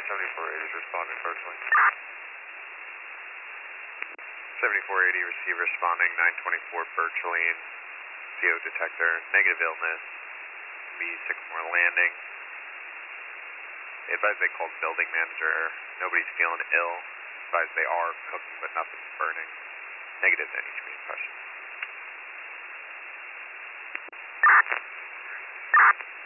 7480 is responding virtually. 7480 receive responding 924 Birchline. CO detector, negative illness. Be Sycamore Landing. They advise they called building manager. Nobody's feeling ill. Advise they are cooking but nothing's burning. Negative to any screening questions.